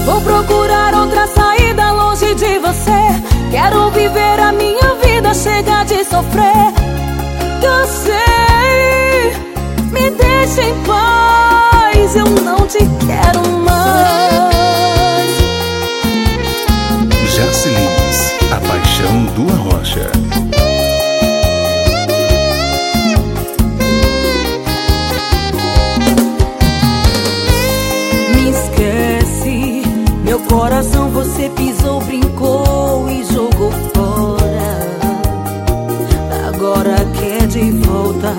Vou procurar outra saída longe de você. Quero viver a minha vida, chega de sofrer. Cansei, me deixa em paz, eu não te quero mais. Jaci Lins, a paixão do Arrocha. Me esquece, meu coração você pisou, brincou e jogou fora. Agora quer de volta.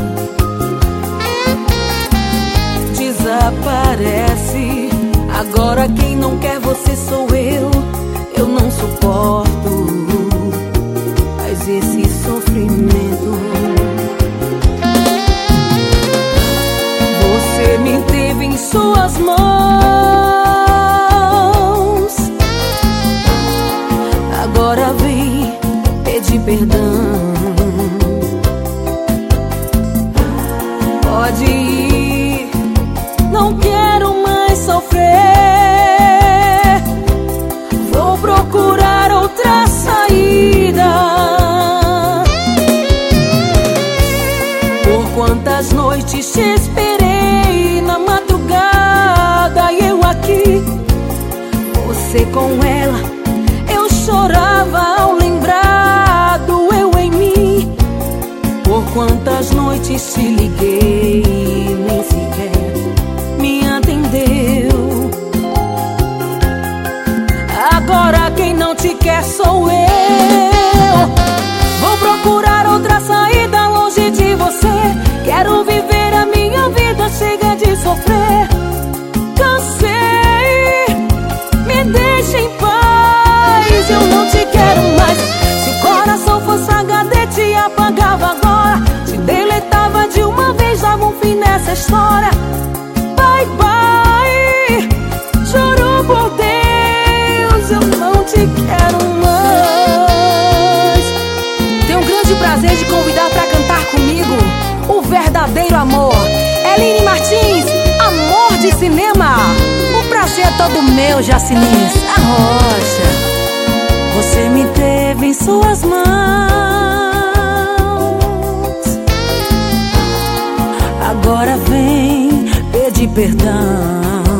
Desaparece. Agora quem não quer você sou eu. Eu não suporto mais esse sofrimento. Você me teve em suas mãos. Agora vem pedir perdão. Pode ir, não quero mais sofrer. Vou procurar outra saída. Por quantas noites te esperei na madrugada e eu aqui, você com ela. Eu chorava ao lembrar do eu em mim. Por quantas noites te liguei, nem sequer me atendeu. Agora quem não te quer sou eu. Vou procurar outra saída longe de você. Quero viver a minha vida, chega de sofrer. Cansei, me deixa em paz, eu não te quero mais. Se o coração fosse HD te apagava agora. Te deletava de uma vez, dava um fim nessa história. Bye, bye, juro por Deus, eu não te quero mais. Tenho um grande prazer de convidar pra cantar comigo o verdadeiro amor. Eline Martins, Amor de Cinema. O prazer é todo meu, Jaci Lins, Arrocha. Você me teve em suas mãos. Agora vem pedir perdão.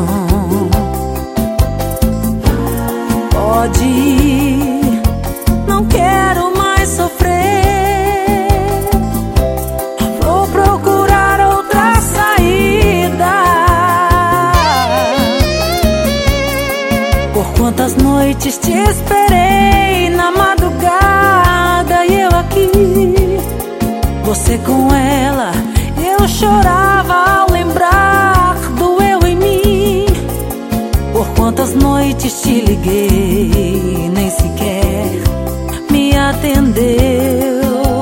Pode ir, não quero mais sofrer. Vou procurar outra saída. Por quantas noites te esperei na madrugada e eu aqui, você com ela. Eu chorava ao lembrar do eu em mim. Por quantas noites te liguei, nem sequer me atendeu.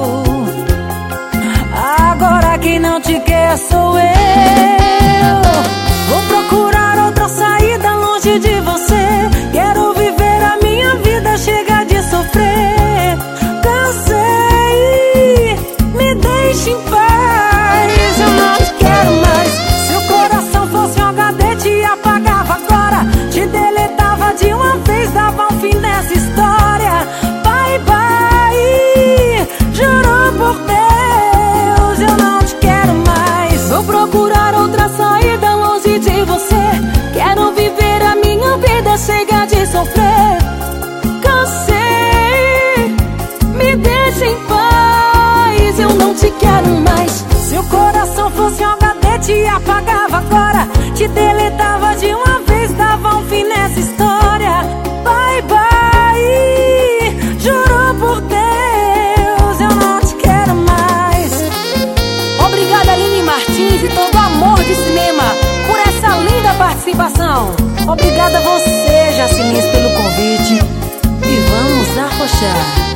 Agora quem não te quer sou eu. Vou procurar outra saída longe de você. Quero viver a minha vida, chega de sofrer. Cansei, me deixa em paz, eu não te quero mais. Se o coração fosse um HD te apagava agora. Te deletava de uma vez, dava um fim nessa história. Bye, bye, juro por Deus, eu não te quero mais. Vou procurar outra saída longe de você. Quero viver a minha vida, chega de sofrer. Cansei, me deixa em paz, eu não te quero mais. Se o coração fosse um HD te apagava agora. Te deletava de uma vez, dava um fim nessa história. Bye, bye, juro por Deus, eu não te quero mais. Obrigada, Eline Martins e todo Amor de Cinema, por essa linda participação. Obrigada a você, Jaci Lins, pelo convite. E vamos arrochar.